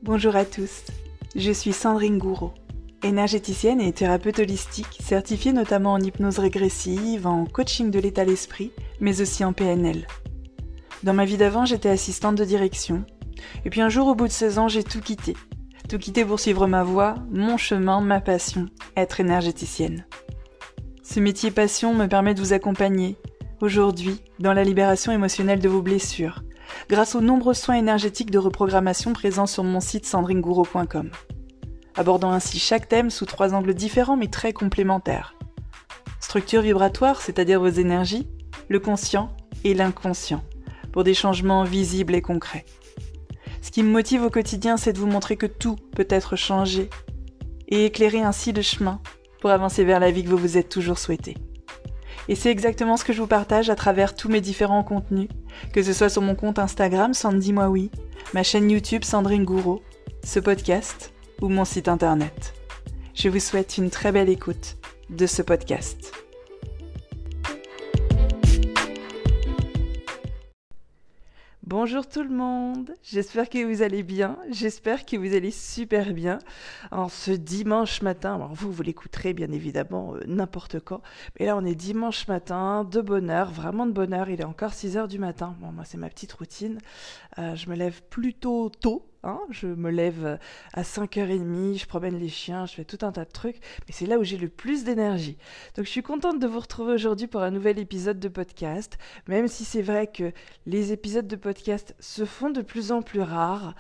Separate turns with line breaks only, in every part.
Bonjour à tous, je suis Sandrine Gouraud, énergéticienne et thérapeute holistique, certifiée notamment en hypnose régressive, en coaching de l'état d'esprit, mais aussi en PNL. Dans ma vie d'avant, j'étais assistante de direction, et puis un jour au bout de 16 ans, j'ai tout quitté. Tout quitté pour suivre ma voie, mon chemin, ma passion, être énergéticienne. Ce métier passion me permet de vous accompagner, aujourd'hui, dans la libération émotionnelle de vos blessures, grâce aux nombreux soins énergétiques de reprogrammation présents sur mon site sandrinegouraud.com, abordant ainsi chaque thème sous 3 angles différents mais très complémentaires. Structure vibratoire, c'est-à-dire vos énergies, le conscient et l'inconscient, pour des changements visibles et concrets. Ce qui me motive au quotidien, c'est de vous montrer que tout peut être changé et éclairer ainsi le chemin pour avancer vers la vie que vous vous êtes toujours souhaité. Et c'est exactement ce que je vous partage à travers tous mes différents contenus, que ce soit sur mon compte Instagram Sandy Moi Oui, ma chaîne YouTube Sandrine Gouraud, ce podcast ou mon site internet. Je vous souhaite une très belle écoute de ce podcast. Bonjour tout le monde, j'espère que vous allez bien, j'espère que vous allez super bien en ce dimanche matin. Alors vous l'écouterez bien évidemment n'importe quand, mais là on est dimanche matin, de bonne heure, vraiment de bonne heure, il est encore 6h du matin. Bon, moi c'est ma petite routine, je me lève plutôt tôt. Je me lève à 5h30, je promène les chiens, je fais tout un tas de trucs, mais c'est là où j'ai le plus d'énergie. Donc je suis contente de vous retrouver aujourd'hui pour un nouvel épisode de podcast, même si c'est vrai que les épisodes de podcast se font de plus en plus rares.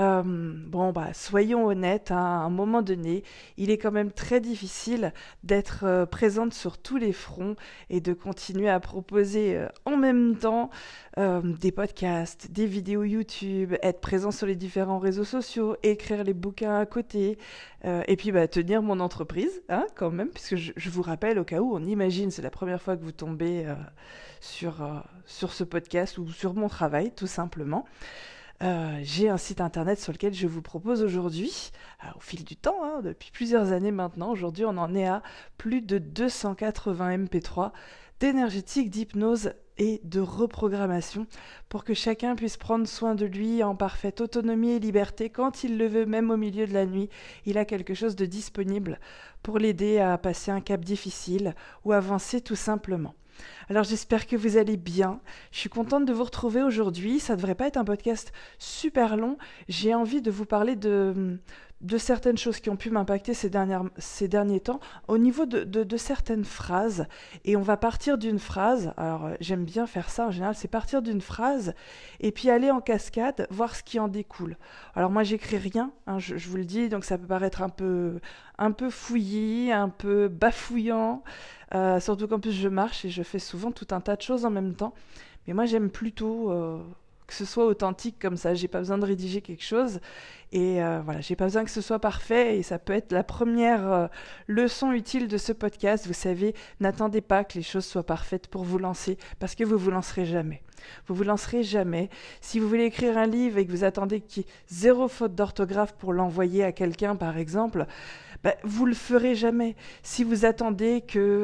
Soyons honnêtes, à un moment donné, il est quand même très difficile d'être présente sur tous les fronts et de continuer à proposer en même temps des podcasts, des vidéos YouTube, être présent sur les différents réseaux sociaux, écrire les bouquins à côté, et puis tenir mon entreprise, quand même, puisque je vous rappelle, au cas où on imagine, c'est la première fois que vous tombez sur ce podcast ou sur mon travail, tout simplement. J'ai un site internet sur lequel je vous propose aujourd'hui, au fil du temps, depuis plusieurs années maintenant, aujourd'hui on en est à plus de 280 MP3 d'énergétique, d'hypnose et de reprogrammation pour que chacun puisse prendre soin de lui en parfaite autonomie et liberté quand il le veut, même au milieu de la nuit. Il a quelque chose de disponible pour l'aider à passer un cap difficile ou avancer tout simplement. Alors j'espère que vous allez bien, je suis contente de vous retrouver aujourd'hui, ça ne devrait pas être un podcast super long, j'ai envie de vous parler de certaines choses qui ont pu m'impacter ces derniers temps, au niveau de certaines phrases, et on va partir d'une phrase, alors j'aime bien faire ça en général, c'est partir d'une phrase, et puis aller en cascade, voir ce qui en découle. Alors moi j'écris rien, je vous le dis, donc ça peut paraître un peu fouillis, un peu bafouillant, surtout qu'en plus je marche et je fais souvent tout un tas de choses en même temps, mais moi j'aime plutôt que ce soit authentique comme ça, j'ai pas besoin de rédiger quelque chose, et j'ai pas besoin que ce soit parfait, et ça peut être la première leçon utile de ce podcast. Vous savez, n'attendez pas que les choses soient parfaites pour vous lancer, parce que vous vous lancerez jamais. Vous vous lancerez jamais. Si vous voulez écrire un livre et que vous attendez qu'il y ait 0 faute d'orthographe pour l'envoyer à quelqu'un, par exemple, vous le ferez jamais. Si vous attendez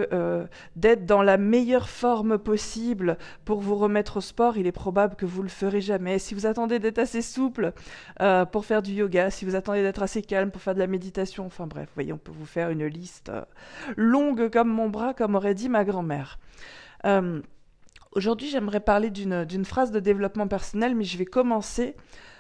d'être dans la meilleure forme possible pour vous remettre au sport, il est probable que vous le ferez jamais. Si vous attendez d'être assez souple pour faire du yoga, si vous attendez d'être assez calme pour faire de la méditation, enfin bref, vous voyez, on peut vous faire une liste longue comme mon bras, comme aurait dit ma grand-mère. Aujourd'hui, j'aimerais parler d'une phrase de développement personnel, mais je vais commencer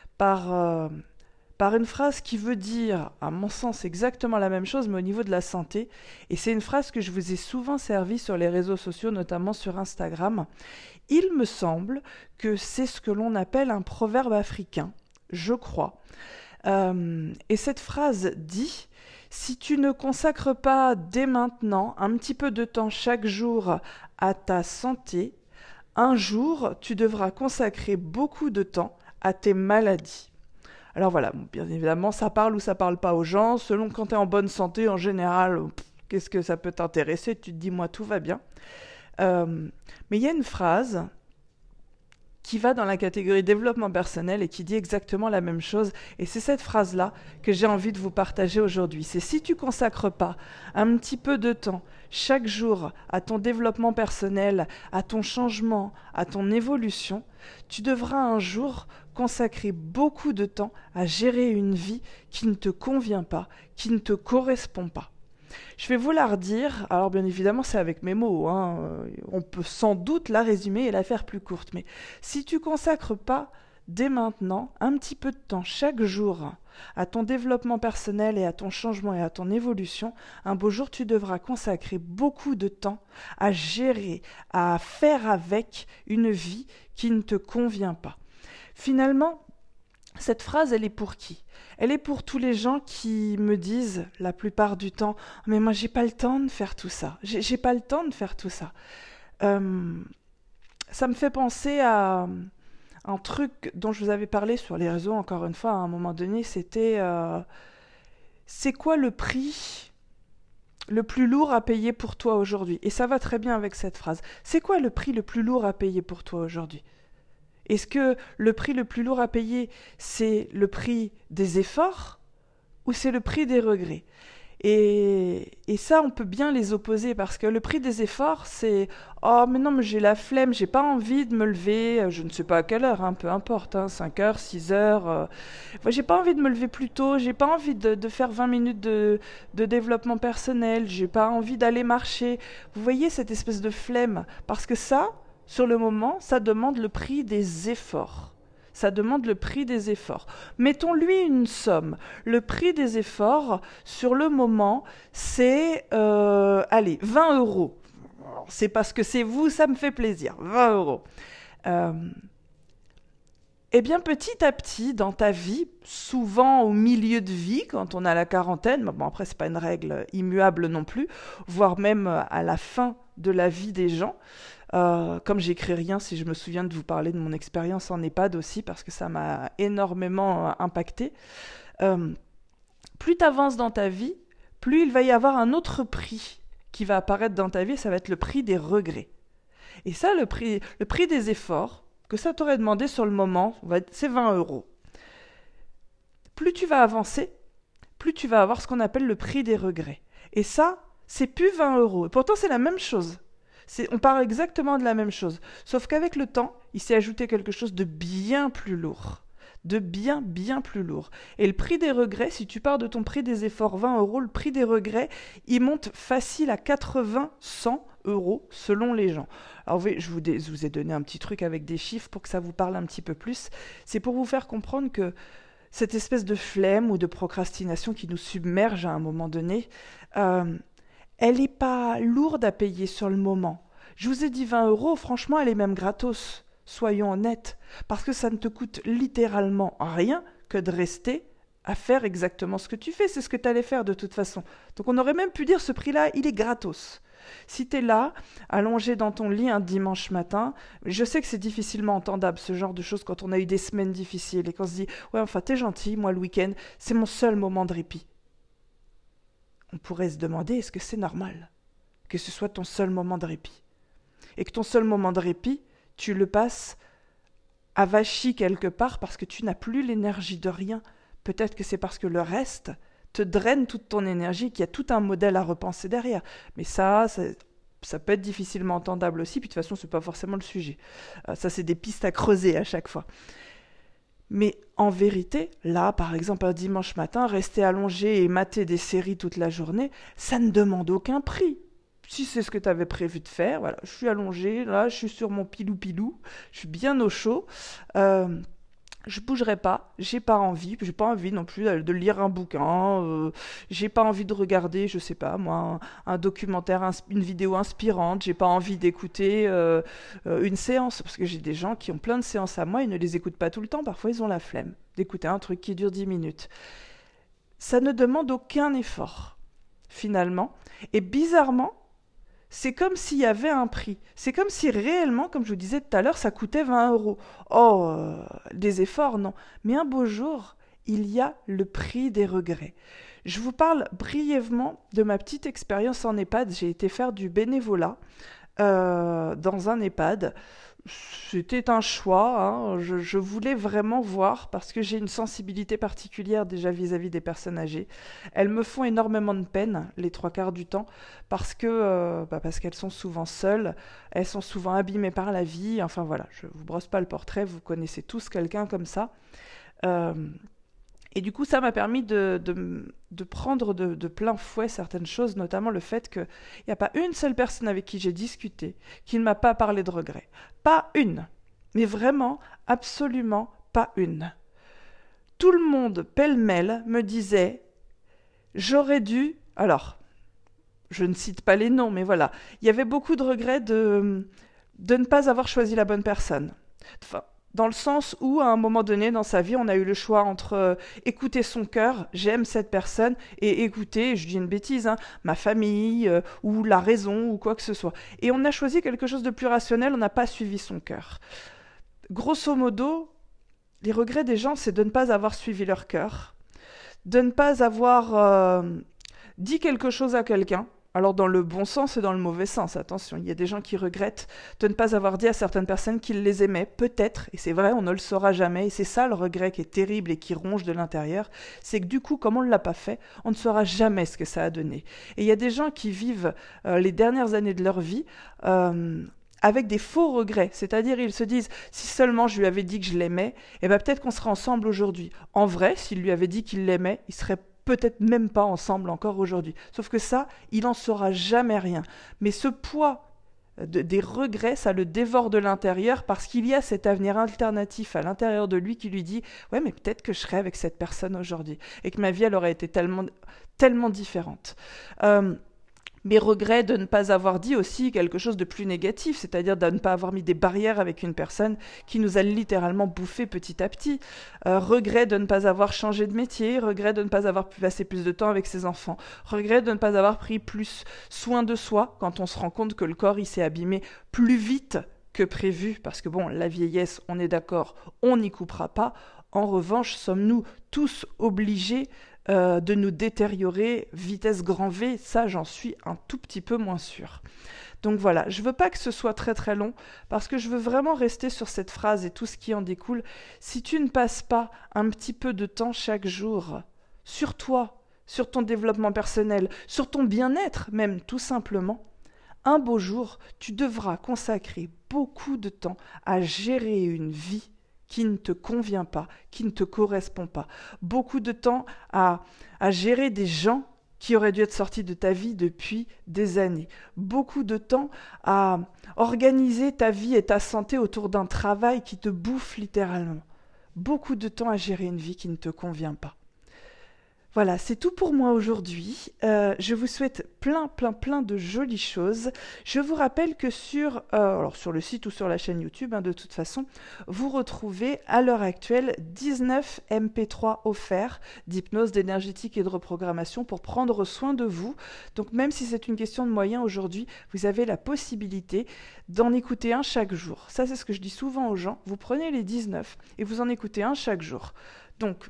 par une phrase qui veut dire, à mon sens, exactement la même chose, mais au niveau de la santé. Et c'est une phrase que je vous ai souvent servie sur les réseaux sociaux, notamment sur Instagram. Il me semble que c'est ce que l'on appelle un proverbe africain, je crois. Et cette phrase dit « Si tu ne consacres pas dès maintenant un petit peu de temps chaque jour à ta santé, un jour tu devras consacrer beaucoup de temps à tes maladies. » Alors voilà, bien évidemment, ça parle ou ça parle pas aux gens. Selon quand tu es en bonne santé, en général, qu'est-ce que ça peut t'intéresser ? Tu te dis, moi, tout va bien. Mais il y a une phrase qui va dans la catégorie développement personnel et qui dit exactement la même chose. Et c'est cette phrase-là que j'ai envie de vous partager aujourd'hui. C'est si tu consacres pas un petit peu de temps chaque jour à ton développement personnel, à ton changement, à ton évolution, tu devras un jour consacrer beaucoup de temps à gérer une vie qui ne te convient pas, qui ne te correspond pas. Je vais vous la redire, alors bien évidemment c'est avec mes mots, on peut sans doute la résumer et la faire plus courte, mais si tu consacres pas dès maintenant un petit peu de temps chaque jour à ton développement personnel et à ton changement et à ton évolution, un beau jour tu devras consacrer beaucoup de temps à gérer, à faire avec une vie qui ne te convient pas. Finalement, cette phrase, elle est pour qui ? Elle est pour tous les gens qui me disent, la plupart du temps, « Mais moi, j'ai pas le temps de faire tout ça. J'ai pas le temps de faire tout ça. » Ça me fait penser à un truc dont je vous avais parlé sur les réseaux, encore une fois, à un moment donné, c'était c'est quoi le prix le plus lourd à payer pour toi aujourd'hui ? Et ça va très bien avec cette phrase. C'est quoi le prix le plus lourd à payer pour toi aujourd'hui ? Est-ce que le prix le plus lourd à payer, c'est le prix des efforts ou c'est le prix des regrets ? Et ça, on peut bien les opposer parce que le prix des efforts, c'est « Oh, mais non, mais j'ai la flemme, j'ai pas envie de me lever, je ne sais pas à quelle heure, peu importe, 5 heures, 6 heures. J'ai pas envie de me lever plus tôt, j'ai pas envie de faire 20 minutes de développement personnel, j'ai pas envie d'aller marcher. » Vous voyez cette espèce de flemme parce que ça, sur le moment, ça demande le prix des efforts. Ça demande le prix des efforts. Mettons-lui une somme. Le prix des efforts, sur le moment, c'est, 20 €. C'est parce que c'est vous, ça me fait plaisir. 20 €. Eh bien, petit à petit, dans ta vie, souvent au milieu de vie, quand on a la quarantaine, bon après, c'est pas une règle immuable non plus, voire même à la fin de la vie des gens, comme j'écris rien, si je me souviens de vous parler de mon expérience en EHPAD aussi, parce que ça m'a énormément impacté. Plus tu avances dans ta vie, plus il va y avoir un autre prix qui va apparaître dans ta vie, ça va être le prix des regrets. Et ça, le prix des efforts, que ça t'aurait demandé sur le moment, c'est 20 €. Plus tu vas avancer, plus tu vas avoir ce qu'on appelle le prix des regrets. Et ça, c'est plus 20 €. Et pourtant, c'est la même chose. On parle exactement de la même chose. Sauf qu'avec le temps, il s'est ajouté quelque chose de bien plus lourd. De bien plus lourd. Et le prix des regrets, si tu pars de ton prix des efforts 20 €, le prix des regrets, il monte facile à 80, 100 € selon les gens. Alors oui, je vous ai donné un petit truc avec des chiffres pour que ça vous parle un petit peu plus. C'est pour vous faire comprendre que cette espèce de flemme ou de procrastination qui nous submerge à un moment donné, elle n'est pas lourde à payer sur le moment. Je vous ai dit 20 €, franchement, elle est même gratos. Soyons honnêtes, parce que ça ne te coûte littéralement rien que de rester à faire exactement ce que tu fais. C'est ce que tu allais faire de toute façon. Donc on aurait même pu dire ce prix-là, il est gratos. Si tu es là, allongé dans ton lit un dimanche matin, je sais que c'est difficilement entendable ce genre de choses quand on a eu des semaines difficiles et qu'on se dit « Ouais, enfin, t'es gentil, moi le week-end, c'est mon seul moment de répit. » On pourrait se demander, est-ce que c'est normal que ce soit ton seul moment de répit ? Et que ton seul moment de répit, tu le passes avachi quelque part parce que tu n'as plus l'énergie de rien. Peut-être que c'est parce que le reste te draine toute ton énergie, qu'il y a tout un modèle à repenser derrière. Mais ça peut être difficilement entendable aussi, puis de toute façon, ce n'est pas forcément le sujet. Ça, c'est des pistes à creuser à chaque fois. Mais en vérité, là, par exemple, un dimanche matin, rester allongé et mater des séries toute la journée, ça ne demande aucun prix. Si c'est ce que tu avais prévu de faire, voilà, je suis allongée, là, je suis sur mon pilou-pilou, je suis bien au chaud, je bougerai pas, j'ai pas envie non plus de lire un bouquin, j'ai pas envie de regarder, je sais pas moi, un documentaire, une vidéo inspirante, j'ai pas envie d'écouter une séance, parce que j'ai des gens qui ont plein de séances à moi, ils ne les écoutent pas tout le temps, parfois ils ont la flemme d'écouter un truc qui dure 10 minutes. Ça ne demande aucun effort, finalement, et bizarrement, c'est comme s'il y avait un prix. C'est comme si réellement, comme je vous disais tout à l'heure, ça coûtait 20 €. Oh, des efforts, non. Mais un beau jour, il y a le prix des regrets. Je vous parle brièvement de ma petite expérience en EHPAD. J'ai été faire du bénévolat dans un EHPAD. C'était un choix, hein. Je voulais vraiment voir, parce que j'ai une sensibilité particulière déjà vis-à-vis des personnes âgées. Elles me font énormément de peine les trois quarts du temps, parce qu'elles sont souvent seules, elles sont souvent abîmées par la vie. Enfin voilà, je vous brosse pas le portrait, vous connaissez tous quelqu'un comme ça. Euh, et du coup, ça m'a permis de prendre de plein fouet certaines choses, notamment le fait qu'il n'y a pas une seule personne avec qui j'ai discuté qui ne m'a pas parlé de regrets. Pas une. Mais vraiment, absolument pas une. Tout le monde, pêle-mêle, me disait, j'aurais dû... Alors, je ne cite pas les noms, mais voilà. Il y avait beaucoup de regrets de ne pas avoir choisi la bonne personne. Enfin, dans le sens où, à un moment donné dans sa vie, on a eu le choix entre écouter son cœur, j'aime cette personne, et écouter, je dis une bêtise, hein, ma famille, ou la raison, ou quoi que ce soit. Et on a choisi quelque chose de plus rationnel, on n'a pas suivi son cœur. Grosso modo, les regrets des gens, c'est de ne pas avoir suivi leur cœur, de ne pas avoir dit quelque chose à quelqu'un. Alors dans le bon sens et dans le mauvais sens, attention, il y a des gens qui regrettent de ne pas avoir dit à certaines personnes qu'ils les aimaient, peut-être, et c'est vrai, on ne le saura jamais, et c'est ça le regret qui est terrible et qui ronge de l'intérieur, c'est que du coup, comme on ne l'a pas fait, on ne saura jamais ce que ça a donné. Et il y a des gens qui vivent les dernières années de leur vie avec des faux regrets, c'est-à-dire ils se disent si seulement je lui avais dit que je l'aimais, eh ben peut-être qu'on serait ensemble aujourd'hui. En vrai, s'il lui avait dit qu'il l'aimait, il serait peut-être même pas ensemble encore aujourd'hui. Sauf que ça, il n'en saura jamais rien. Mais ce poids des regrets, ça le dévore de l'intérieur parce qu'il y a cet avenir alternatif à l'intérieur de lui qui lui dit « Ouais, mais peut-être que je serais avec cette personne aujourd'hui et que ma vie, elle aurait été tellement, tellement différente. » Mes regrets de ne pas avoir dit aussi quelque chose de plus négatif, c'est-à-dire de ne pas avoir mis des barrières avec une personne qui nous a littéralement bouffé petit à petit. Regret de ne pas avoir changé de métier, regret de ne pas avoir pu passer plus de temps avec ses enfants, regret de ne pas avoir pris plus soin de soi quand on se rend compte que le corps il s'est abîmé plus vite que prévu, parce que bon, la vieillesse, on est d'accord, on n'y coupera pas. En revanche, sommes-nous tous obligés de nous détériorer vitesse grand V, ça j'en suis un tout petit peu moins sûre. Donc voilà, je veux pas que ce soit très très long, parce que je veux vraiment rester sur cette phrase et tout ce qui en découle. Si tu ne passes pas un petit peu de temps chaque jour sur toi, sur ton développement personnel, sur ton bien-être même tout simplement, un beau jour, tu devras consacrer beaucoup de temps à gérer une vie qui ne te convient pas, qui ne te correspond pas. Beaucoup de temps à gérer des gens qui auraient dû être sortis de ta vie depuis des années. Beaucoup de temps à organiser ta vie et ta santé autour d'un travail qui te bouffe littéralement. Beaucoup de temps à gérer une vie qui ne te convient pas. Voilà, c'est tout pour moi aujourd'hui. Je vous souhaite plein de jolies choses. Je vous rappelle que sur le site ou sur la chaîne YouTube, de toute façon, vous retrouvez à l'heure actuelle 19 MP3 offerts d'hypnose, d'énergétique et de reprogrammation pour prendre soin de vous. Donc même si c'est une question de moyens aujourd'hui, vous avez la possibilité d'en écouter un chaque jour. Ça, c'est ce que je dis souvent aux gens. Vous prenez les 19 et vous en écoutez un chaque jour. Donc,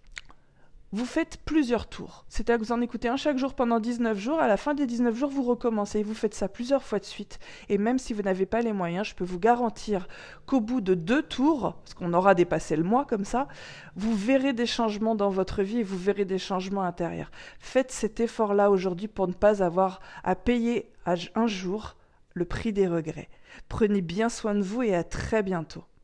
vous faites plusieurs tours. C'est-à-dire que vous en écoutez un chaque jour pendant 19 jours. À la fin des 19 jours, vous recommencez. Vous faites ça plusieurs fois de suite. Et même si vous n'avez pas les moyens, je peux vous garantir qu'au bout de 2 tours, parce qu'on aura dépassé le mois comme ça, vous verrez des changements dans votre vie et vous verrez des changements intérieurs. Faites cet effort-là aujourd'hui pour ne pas avoir à payer un jour le prix des regrets. Prenez bien soin de vous et à très bientôt.